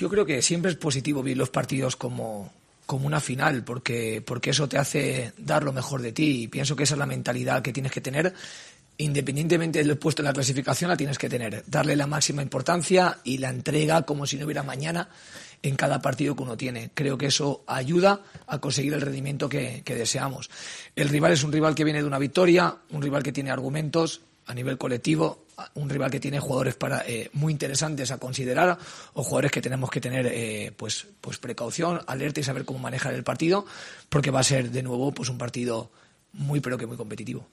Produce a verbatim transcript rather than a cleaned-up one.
Yo creo que siempre es positivo ver los partidos como, como una final, porque, porque eso te hace dar lo mejor de ti, y pienso que esa es la mentalidad que tienes que tener. Independientemente del puesto en la clasificación, la tienes que tener, darle la máxima importancia y la entrega como si no hubiera mañana en cada partido que uno tiene. Creo que eso ayuda a conseguir el rendimiento que, que deseamos. El rival es un rival que viene de una victoria, un rival que tiene argumentos a nivel colectivo, un rival que tiene jugadores para, eh, muy interesantes a considerar, o jugadores que tenemos que tener eh, pues, pues precaución, alerta y saber cómo manejar el partido, porque va a ser de nuevo pues un partido muy pero que muy competitivo.